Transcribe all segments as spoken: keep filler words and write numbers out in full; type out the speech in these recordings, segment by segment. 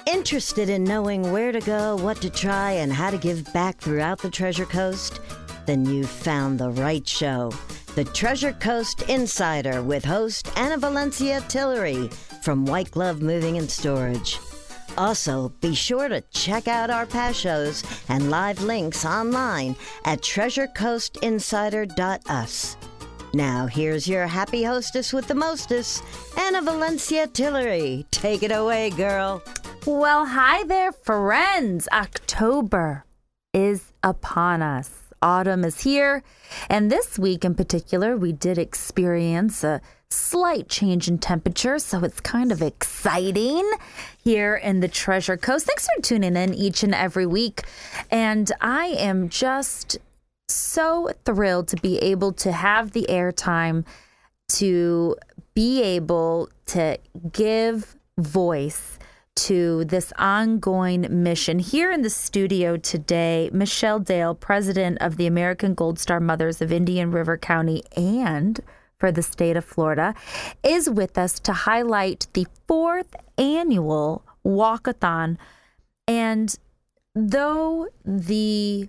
Interested in knowing where to go, what to try, and how to give back throughout the Treasure Coast? Then you've found the right show. The Treasure Coast Insider with host Anna Valencia Tillery from White Glove Moving and Storage. Also, be sure to check out our past shows and live links online at treasure coast insider dot u s. Now, here's your happy hostess with the mostess, Anna Valencia Tillery. Take it away, girl. Well, hi there, friends. October is upon us. Autumn is here. And this week in particular, we did experience a slight change in temperature, so it's kind of exciting here in the Treasure Coast. Thanks for tuning in each and every week. And I am just so thrilled to be able to have the airtime to be able to give voice to this ongoing mission. Here in the studio today, Michelle Dale, president of the American Gold Star Mothers of Indian River County and for the state of Florida, is with us to highlight the fourth annual walkathon. And though the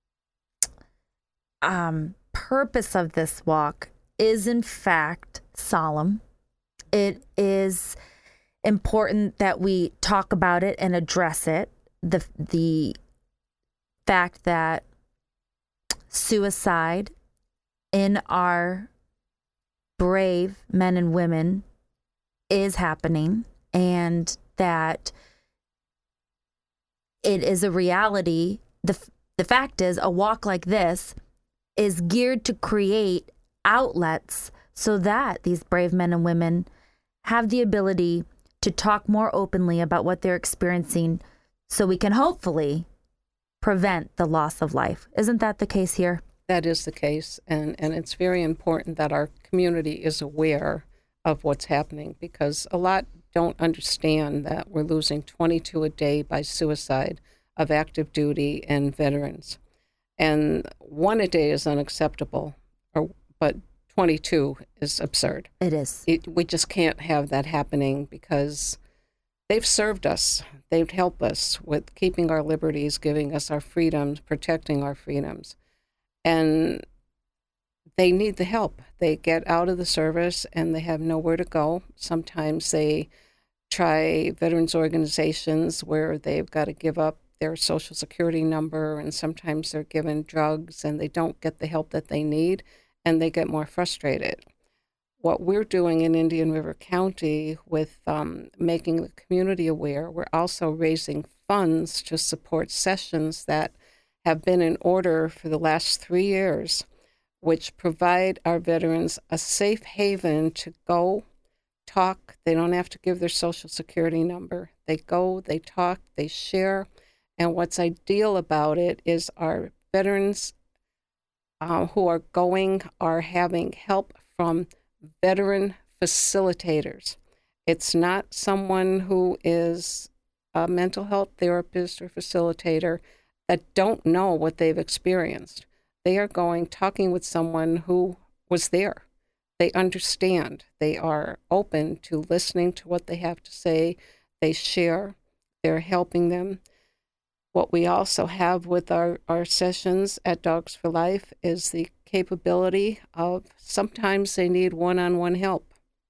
um, purpose of this walk is in fact solemn, it is important that we talk about it and address it. The the fact that suicide in our brave men and women is happening, and that it is a reality. The the fact is, a walk like this is geared to create outlets so that these brave men and women have the ability to talk more openly about what they're experiencing, so we can hopefully prevent the loss of life. Isn't that the case here? That is the case, and, and it's very important that our community is aware of what's happening, because a lot don't understand that we're losing twenty-two a day by suicide of active duty and veterans. And one a day is unacceptable, or but twenty-two is absurd. It is. It, we just can't have that happening, because they've served us. They've helped us with keeping our liberties, giving us our freedoms, protecting our freedoms. And they need the help. They get out of the service and they have nowhere to go. Sometimes they try veterans organizations where they've got to give up their social security number, and sometimes they're given drugs and they don't get the help that they need, and they get more frustrated. What we're doing in Indian River County with um, making the community aware, we're also raising funds to support sessions that have been in order for the last three years, which provide our veterans a safe haven to go talk. They don't have to give their social security number. They go, they talk, they share. And what's ideal about it is our veterans uh, who are going are having help from veteran facilitators. It's not someone who is a mental health therapist or facilitator that don't know what they've experienced. They are going, talking with someone who was there. They understand. They are open to listening to what they have to say. They share. They're helping them. What we also have with our, our sessions at Dogs for Life is the capability of sometimes they need one-on-one help.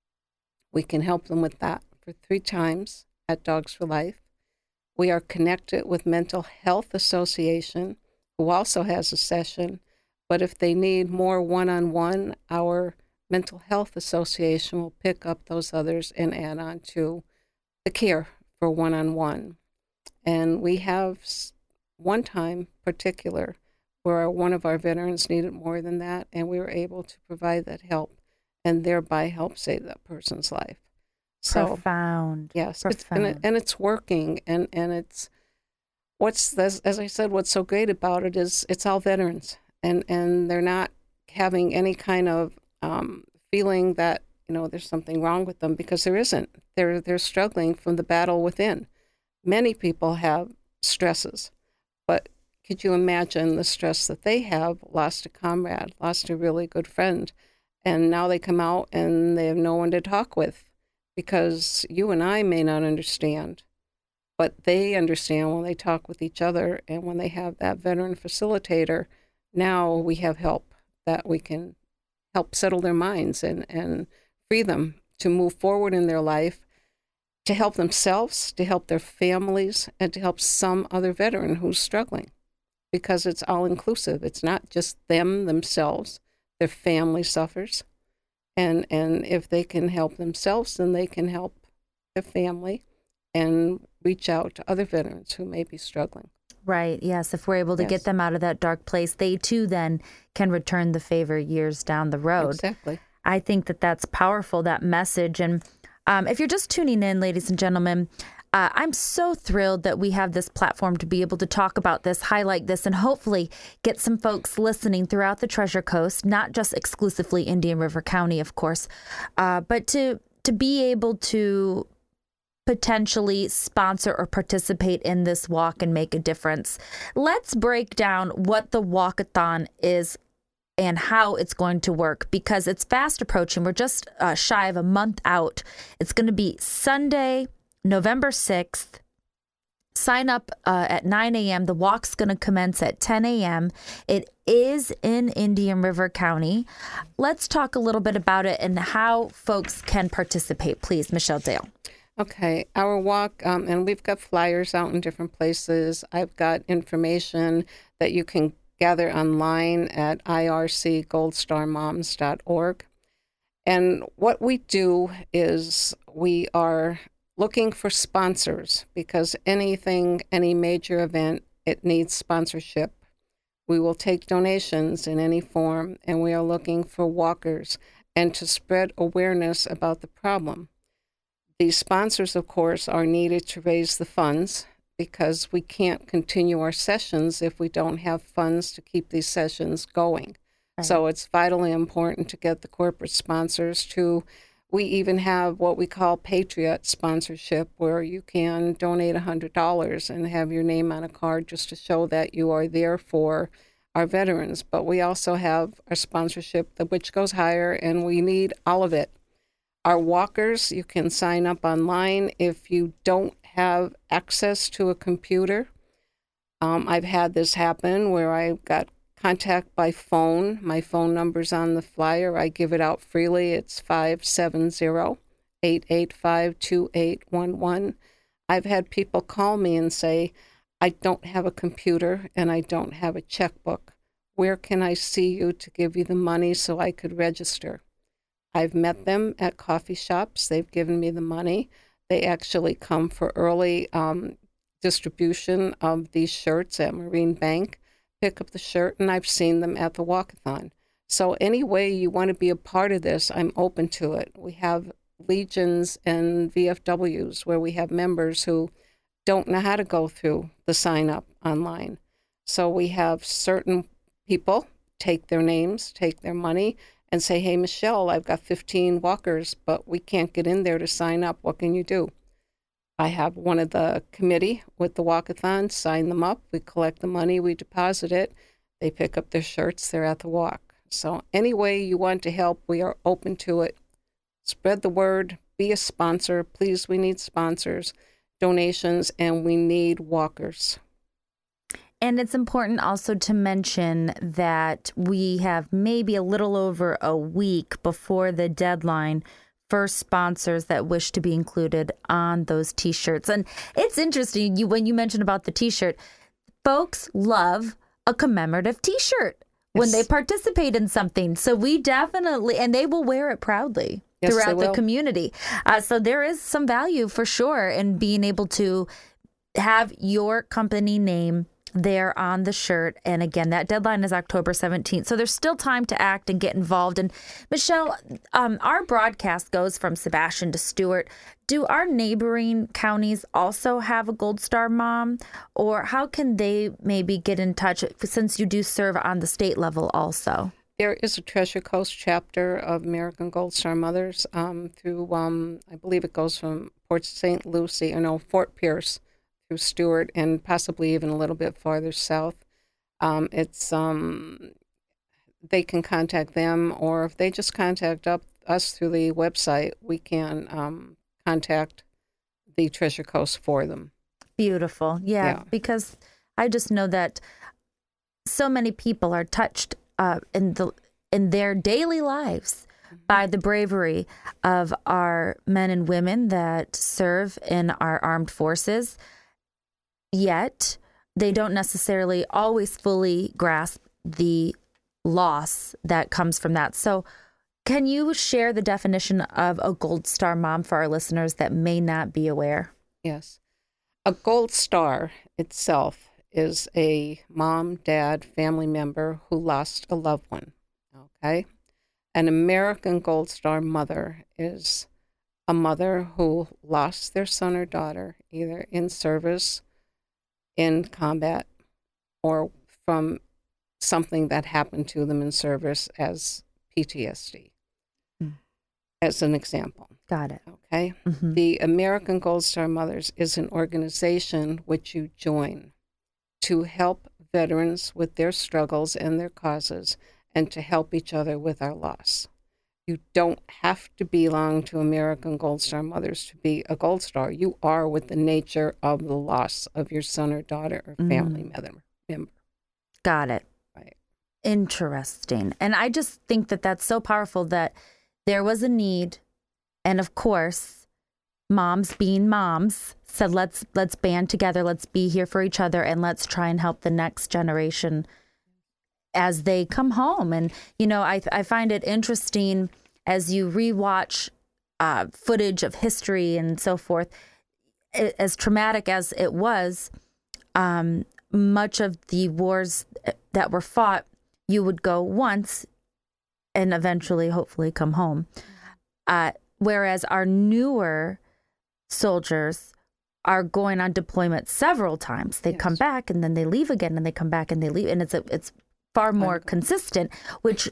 We can help them with that for three times at Dogs for Life. We are connected with Mental Health Association, who also has a session. But if they need more one-on-one, our Mental Health Association will pick up those others and add on to the care for one-on-one. And we have one time particular where one of our veterans needed more than that, and we were able to provide that help and thereby help save that person's life. So, Profound. Yes, Profound. It's, and, it, and it's working. And, and it's, what's, as, as I said, what's so great about it is it's all veterans. And, and they're not having any kind of um, feeling that, you know, there's something wrong with them, because there isn't. They're, they're struggling from the battle within. Many people have stresses, but could you imagine the stress that they have? Lost a comrade, lost a really good friend, and now they come out and they have no one to talk with, because you and I may not understand But they understand when they talk with each other and when they have that veteran facilitator, now we have help that we can help settle their minds and, and free them to move forward in their life, to help themselves, to help their families, and to help some other veteran who's struggling. Because it's all inclusive. It's not just them themselves. Their family suffers. And and if they can help themselves, then they can help their family and reach out to other veterans who may be struggling. Right. Yes. If we're able to Yes. get them out of that dark place, they too then can return the favor years down the road. Exactly. I think that that's powerful, that message. And um, if you're just tuning in, ladies and gentlemen, uh, I'm so thrilled that we have this platform to be able to talk about this, highlight this, and hopefully get some folks listening throughout the Treasure Coast, not just exclusively Indian River County, of course, uh, but to to be able to potentially sponsor or participate in this walk and make a difference. Let's break down what the walkathon is and how it's going to work, because it's fast approaching. We're just uh, shy of a month out. It's going to be Sunday, November sixth. Sign up uh, at nine a.m. The walk's going to commence at ten a.m. It is in Indian River County. Let's talk a little bit about it and how folks can participate, please, Michelle Dale. Okay, our walk, um, and we've got flyers out in different places. I've got information that you can gather online at I R C gold star moms dot org. And what we do is we are looking for sponsors, because anything, any major event, it needs sponsorship. We will take donations in any form, and we are looking for walkers and to spread awareness about the problem. These sponsors, of course, are needed to raise the funds, because we can't continue our sessions if we don't have funds to keep these sessions going. Right. So it's vitally important to get the corporate sponsors to. We even have what we call Patriot sponsorship, where you can donate one hundred dollars and have your name on a card just to show that you are there for our veterans. But we also have our sponsorship, which goes higher, and we need all of it. Our walkers, you can sign up online if you don't have access to a computer. Um, I've had this happen where I got contact by phone. My phone number's on the flyer. I give it out freely. It's five seven zero, eight eight five, two eight one one. I've had people call me and say, I don't have a computer and I don't have a checkbook. Where can I see you to give you the money so I could register? I've met them at coffee shops. They've given me the money. They actually come for early um, distribution of these shirts at Marine Bank, pick up the shirt, and I've seen them at the walkathon. So any way you want to be a part of this, I'm open to it. We have legions and V F Ws where we have members who don't know how to go through the sign up online. So we have certain people take their names, take their money, and say, hey, Michelle, I've got fifteen walkers, but we can't get in there to sign up. What can you do? I have one of the committee with the walkathon sign them up. We collect the money, we deposit it. They pick up their shirts, they're at the walk. So any way you want to help, we are open to it. Spread the word, be a sponsor. Please, we need sponsors, donations, and we need walkers. And it's important also to mention that we have maybe a little over a week before the deadline for sponsors that wish to be included on those T-shirts. And it's interesting, you when you mentioned about the T-shirt, folks love a commemorative T-shirt when they participate in something. So we definitely, and they will wear it proudly Yes, throughout they the will. community. Uh, so there is some value for sure in being able to have your company name there on the shirt. And again, that deadline is October seventeenth. So there's still time to act and get involved. And Michelle, um, our broadcast goes from Sebastian to Stewart. Do our neighboring counties also have a Gold Star Mom? Or how can they maybe get in touch, since you do serve on the state level also? There is a Treasure Coast chapter of American Gold Star Mothers um, through, um, I believe it goes from Port Saint Lucie, or no, Fort Pierce, through Stewart, and possibly even a little bit farther south. Um, it's um, they can contact them, or if they just contact up us through the website, we can um, contact the Treasure Coast for them. beautiful. Yeah, Yeah. because I just know that so many people are touched uh, in the in their daily lives by the bravery of our men and women that serve in our armed forces. Yet they don't necessarily always fully grasp the loss that comes from that. So can you share the definition of a Gold Star mom for our listeners that may not be aware? Yes. A Gold Star itself is a mom, dad, family member who lost a loved one. Okay? An American Gold Star mother is a mother who lost their son or daughter either in service, in combat, or from something that happened to them in service as P T S D, mm. as an example. Got it. Okay? Mm-hmm. The American Gold Star Mothers is an organization which you join to help veterans with their struggles and their causes and to help each other with our loss. You don't have to belong to American Gold Star Mothers to be a Gold Star. You are with the nature of the loss of your son or daughter or family mm. member. Got it. Right. Interesting. And I just think that that's so powerful that there was a need. And of course, moms being moms said, let's let's band together. Let's be here for each other. And let's try and help the next generation as they come home. And, you know, I I find it interesting as you rewatch uh, footage of history and so forth, it, as traumatic as it was, um, much of the wars that were fought, you would go once and eventually, hopefully, come home. Uh, whereas our newer soldiers are going on deployment several times. They yes. come back and then they leave again and they come back and they leave. And it's a, it's far more consistent, which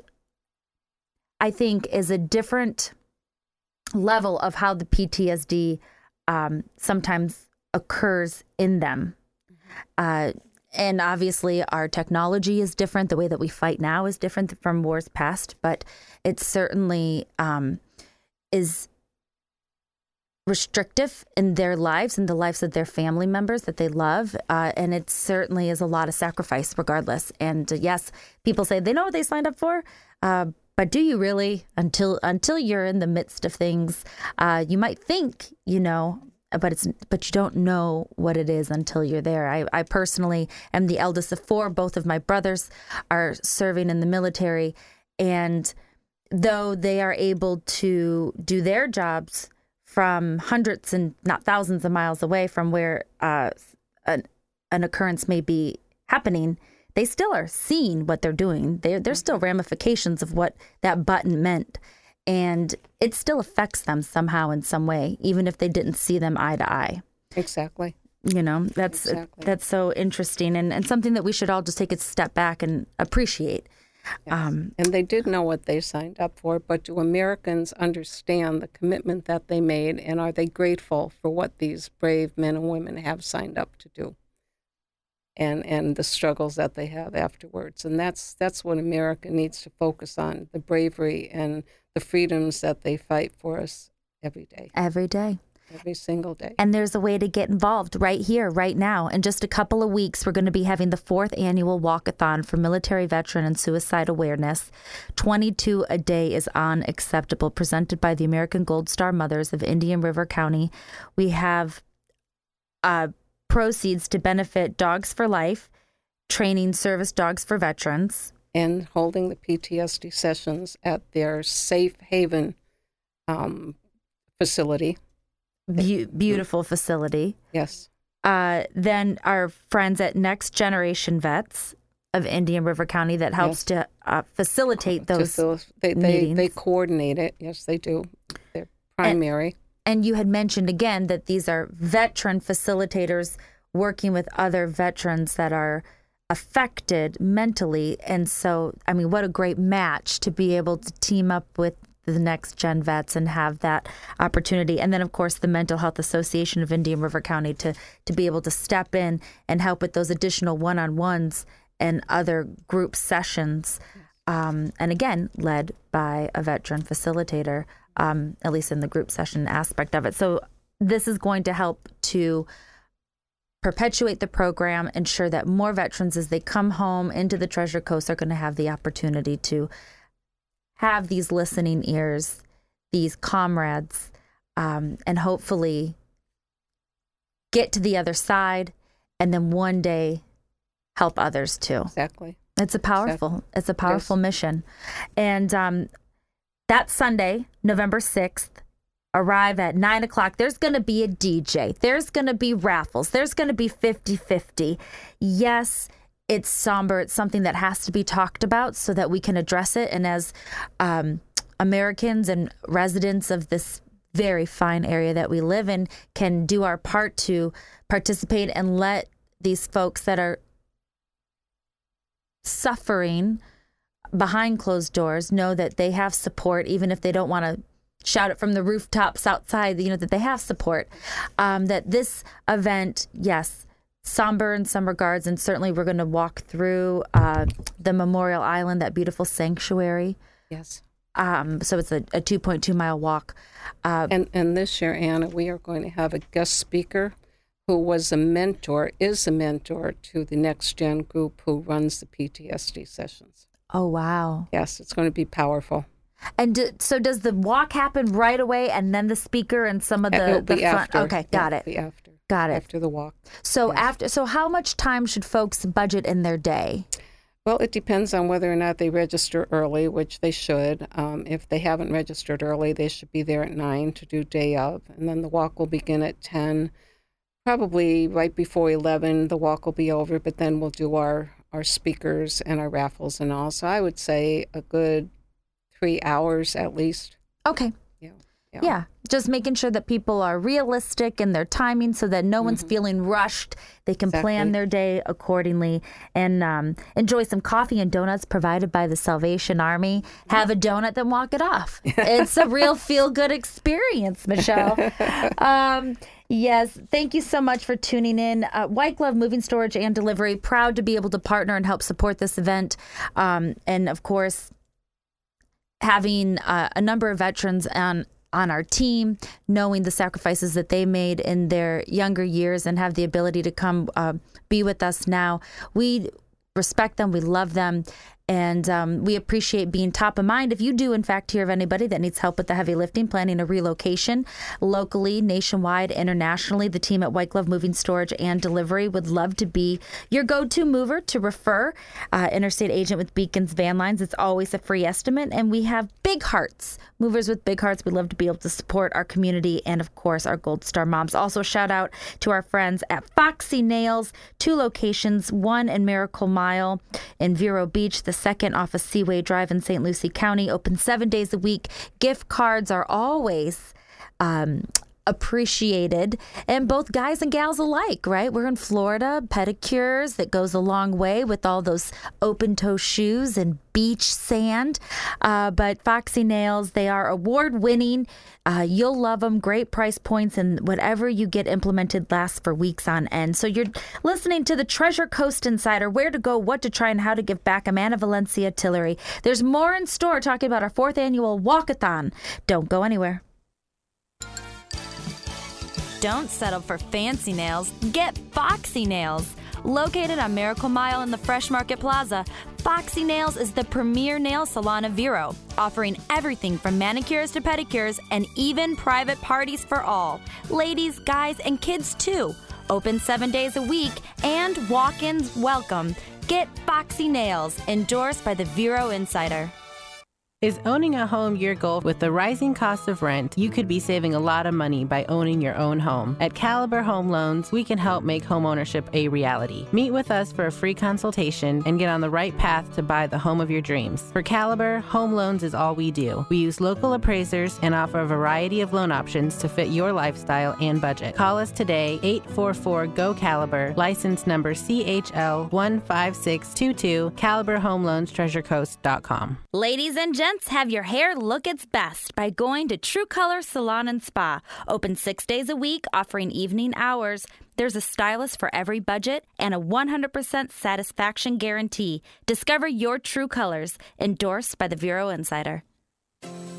I think is a different level of how the P T S D um, sometimes occurs in them. Uh, and obviously our technology is different. The way that we fight now is different from wars past, but it certainly um, is restrictive in their lives and the lives of their family members that they love. Uh, and it certainly is a lot of sacrifice regardless. And uh, yes, people say they know what they signed up for. Uh, but do you really? Until until you're in the midst of things, uh, you might think, you know, but it's but you don't know what it is until you're there. I, I personally am the eldest of four. Both of my brothers are serving in the military. And though they are able to do their jobs from hundreds and not thousands of miles away from where uh, an, an occurrence may be happening, they still are seeing what they're doing. They're, there's still ramifications of what that button meant. And it still affects them somehow in some way, even if they didn't see them eye to eye. Exactly. You know, that's exactly. that's so interesting and, and something that we should all just take a step back and appreciate. Yes. Um, and they did know what they signed up for, but do Americans understand the commitment that they made, and are they grateful for what these brave men and women have signed up to do, and and the struggles that they have afterwards? And that's that's what America needs to focus on, the bravery and the freedoms that they fight for us every day. Every day. Every single day. And there's a way to get involved right here, right now. In just a couple of weeks, we're going to be having the fourth annual walkathon for military veteran and suicide awareness. twenty-two a day is unacceptable, presented by the American Gold Star Mothers of Indian River County. We have uh, proceeds to benefit Dogs for Life, training service dogs for veterans. And holding the P T S D sessions at their Safe Haven um, facility. Be- beautiful facility. Yes. Uh, then our friends at Next Generation Vets of Indian River County that helps yes. to uh, facilitate those those they, meetings. They, they coordinate it. Yes, they do. They're primary. And, and you had mentioned again that these are veteran facilitators working with other veterans that are affected mentally. And so, I mean, what a great match to be able to team up with the Next Gen Vets and have that opportunity. And then, of course, the Mental Health Association of Indian River County to to be able to step in and help with those additional one-on-ones and other group sessions. Um, and again, led by a veteran facilitator, um, at least in the group session aspect of it. So this is going to help to perpetuate the program, ensure that more veterans, as they come home into the Treasure Coast, are going to have the opportunity to have these listening ears, these comrades, um, and hopefully get to the other side, and then one day help others too. Exactly. It's a powerful, exactly. it's a powerful yes. mission. And um, that Sunday, November sixth, arrive at nine o'clock. There's going to be a D J. There's going to be raffles. There's going to be fifty-fifty. Yes, it's somber. It's something that has to be talked about so that we can address it. And as um, Americans and residents of this very fine area that we live in can do our part to participate and let these folks that are suffering behind closed doors know that they have support, even if they don't want to shout it from the rooftops outside, you know, that they have support. Um, that this event, yes, somber in some regards, and certainly we're going to walk through uh, the Memorial Island, that beautiful sanctuary. Yes. Um, so it's a, a two point two mile walk. Uh, and, and this year, Anna, we are going to have a guest speaker who was a mentor, is a mentor to the Next Gen group who runs the P T S D sessions. Oh, wow. Yes, it's going to be powerful. And do, so does the walk happen right away and then the speaker and some of the, It'll the be front? After. Okay, got It'll it. Be after. Got it. After the walk. So yes. after. So how much time should folks budget in their day? Well, it depends on whether or not they register early, which they should. Um, if they haven't registered early, they should be there at nine to do day of. And then the walk will begin at ten. Probably right before eleven, the walk will be over, but then we'll do our, our speakers and our raffles and all. So I would say a good three hours at least. Okay. Yeah. Yeah. yeah. Just making sure that people are realistic in their timing so that no mm-hmm. one's feeling rushed. They can exactly. plan their day accordingly and um, enjoy some coffee and donuts provided by the Salvation Army. Have a donut, then walk it off. It's a real feel-good experience, Michelle. Um, yes. Thank you so much for tuning in. Uh, White Glove Moving Storage and Delivery, proud to be able to partner and help support this event. Um, and, of course, having uh, a number of veterans on on our team, knowing the sacrifices that they made in their younger years and have the ability to come uh, be with us now. We respect them. We love them. And um, we appreciate being top of mind. If you do, in fact, hear of anybody that needs help with the heavy lifting, planning a relocation locally, nationwide, internationally, the team at White Glove Moving Storage and Delivery would love to be your go-to mover to refer. Uh, interstate agent with Beacons Van Lines. It's always a free estimate. And we have big hearts. Movers with big hearts. We love to be able to support our community and, of course, our Gold Star moms. Also, shout out to our friends at Foxy Nails. Two locations, one in Miracle Mile in Vero Beach, the second off of Seaway Drive in Saint Lucie County, open seven days a week. Gift cards are always um, appreciated, and both guys and gals alike, right? We're in Florida, pedicures, that goes a long way with all those open-toe shoes and beach sand. Uh, but Foxy Nails, they are award-winning. Uh, you'll love them. Great price points, and whatever you get implemented lasts for weeks on end. So you're listening to the Treasure Coast Insider, where to go, what to try, and how to give back. I'm Anna Valencia Tillery. There's more in store talking about our fourth annual Walkathon. Don't go anywhere. Don't settle for fancy nails. Get Foxy Nails. Located on Miracle Mile in the Fresh Market Plaza, Foxy Nails is the premier nail salon of Vero, offering everything from manicures to pedicures and even private parties for all. Ladies, guys, and kids too. Open seven days a week and walk-ins welcome. Get Foxy Nails, endorsed by the Vero Insider. Is owning a home your goal? With the rising cost of rent, you could be saving a lot of money by owning your own home. At Caliber Home Loans, we can help make homeownership a reality. Meet with us for a free consultation and get on the right path to buy the home of your dreams. For Caliber, home loans is all we do. We use local appraisers and offer a variety of loan options to fit your lifestyle and budget. Call us today, eight four four, G O, Caliber, license number C H L one five six two two, Caliber Home Loans Treasure Coast dot com. Ladies and gentlemen, have your hair look its best by going to True Color Salon and Spa. Open six days a week, offering evening hours. There's a stylist for every budget and a one hundred percent satisfaction guarantee. Discover your true colors. Endorsed by the Vero Insider.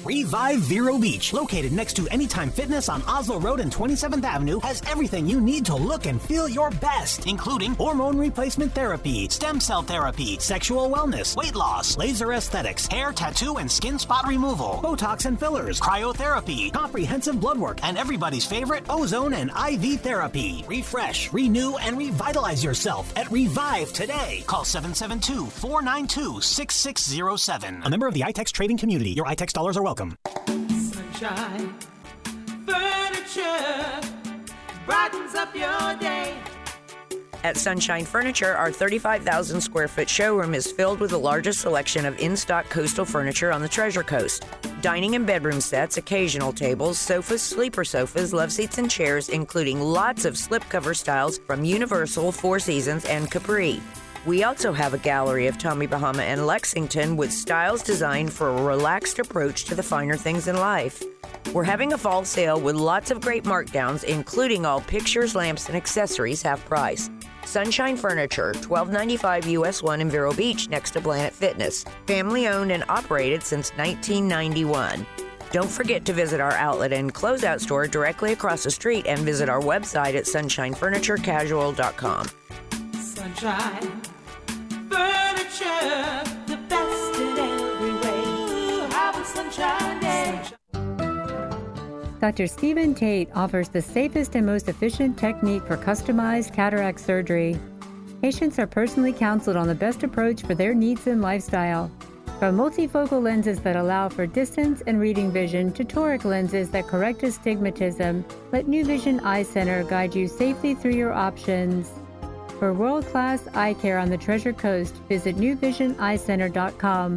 Revive Vero Beach, located next to Anytime Fitness on Oslo Road and twenty-seventh Avenue, has everything you need to look and feel your best, including hormone replacement therapy, stem cell therapy, sexual wellness, weight loss, laser aesthetics, hair, tattoo, and skin spot removal, Botox and fillers, cryotherapy, comprehensive blood work, and everybody's favorite ozone and I V therapy. Refresh, renew, and revitalize yourself at Revive today. Call seven seven two, four nine two, six six zero seven. A member of the iTex trading community. Your iTex dollars are welcome. Sunshine Furniture brightens up your day. At Sunshine Furniture, our thirty-five thousand square foot showroom is filled with the largest selection of in-stock coastal furniture on the Treasure Coast. Dining and bedroom sets, occasional tables, sofas, sleeper sofas, love seats, and chairs, including lots of slipcover styles from Universal, Four Seasons, and Capri. We also have a gallery of Tommy Bahama and Lexington with styles designed for a relaxed approach to the finer things in life. We're having a fall sale with lots of great markdowns, including all pictures, lamps, and accessories half price. Sunshine Furniture, twelve ninety-five U S one in Vero Beach next to Planet Fitness. Family owned and operated since nineteen ninety-one. Don't forget to visit our outlet and closeout store directly across the street and visit our website at sunshine furniture casual dot com. Sunshine Furniture, the best in every way. Have a sunshine day. Doctor Stephen Tate offers the safest and most efficient technique for customized cataract surgery. Patients are personally counseled on the best approach for their needs and lifestyle. From multifocal lenses that allow for distance and reading vision to toric lenses that correct astigmatism, let New Vision Eye Center guide you safely through your options. For world-class eye care on the Treasure Coast, visit new vision eye center dot com.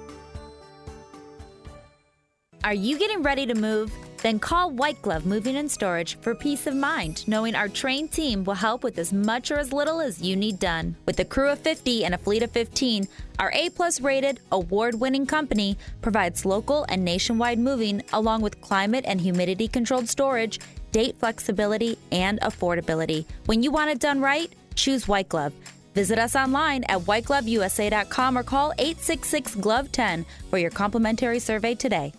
Are you getting ready to move? Then call White Glove Moving and Storage for peace of mind, knowing our trained team will help with as much or as little as you need done. With a crew of fifty and a fleet of fifteen, our A-plus rated, award-winning company provides local and nationwide moving along with climate and humidity-controlled storage, date flexibility, and affordability. When you want it done right, choose White Glove. Visit us online at white glove u s a dot com or call eight six six, G L O V E, one zero for your complimentary survey today.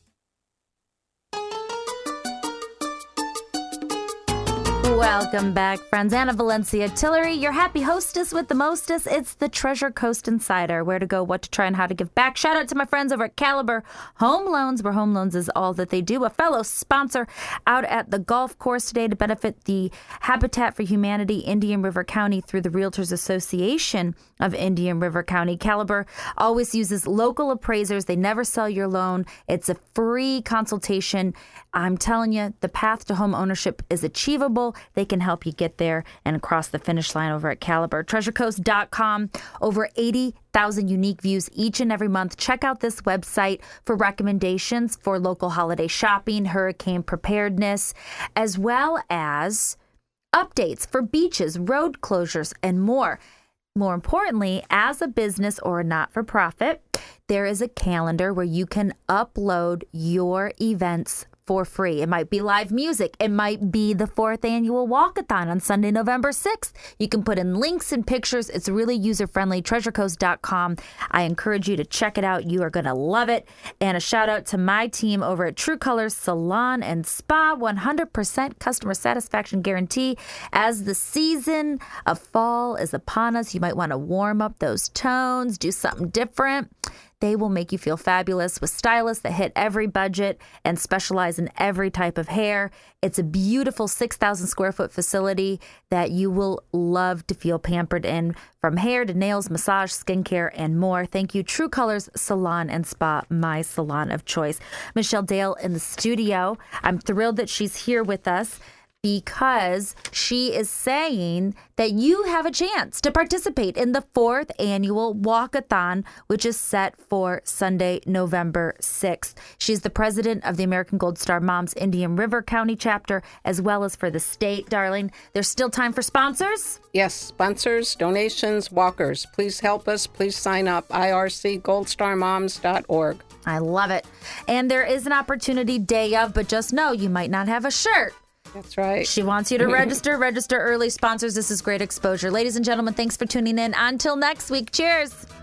Welcome back, friends. Anna Valencia Tillery, your happy hostess with the mostest. It's the Treasure Coast Insider. Where to go, what to try, and how to give back. Shout out to my friends over at Caliber Home Loans, where home loans is all that they do. A fellow sponsor out at the golf course today to benefit the Habitat for Humanity Indian River County through the Realtors Association of Indian River County. Caliber always uses local appraisers. They never sell your loan. It's a free consultation. I'm telling you, the path to home ownership is achievable. They can help you get there and across the finish line over at Caliber. treasure coast dot com. Over eighty thousand unique views each and every month. Check out this website for recommendations for local holiday shopping, hurricane preparedness, as well as updates for beaches, road closures, and more. More importantly, as a business or a not-for-profit, there is a calendar where you can upload your events for free. It might be live music. It might be the fourth annual walkathon on Sunday, November sixth. You can put in links and pictures. It's really user-friendly. treasure coast dot com. I encourage you to check it out. You are going to love it. And a shout out to my team over at True Colors Salon and Spa. one hundred percent customer satisfaction guarantee. As the season of fall is upon us, you might want to warm up those tones, do something different. They will make you feel fabulous with stylists that hit every budget and specialize in every type of hair. It's a beautiful six thousand square foot facility that you will love to feel pampered in, from hair to nails, massage, skincare, and more. Thank you, True Colors Salon and Spa, my salon of choice. Michelle Dale in the studio. I'm thrilled that she's here with us, because she is saying that you have a chance to participate in the fourth annual walkathon, which is set for Sunday, November sixth. She's the president of the American Gold Star Moms Indian River County chapter, as well as for the state, darling. There's still time for sponsors? Yes, sponsors, donations, walkers. Please help us. Please sign up. I R C gold star moms dot org. I love it. And there is an opportunity day of, but just know you might not have a shirt. That's right. She wants you to register. Register early. Sponsors, this is great exposure. Ladies and gentlemen, thanks for tuning in. Until next week, cheers.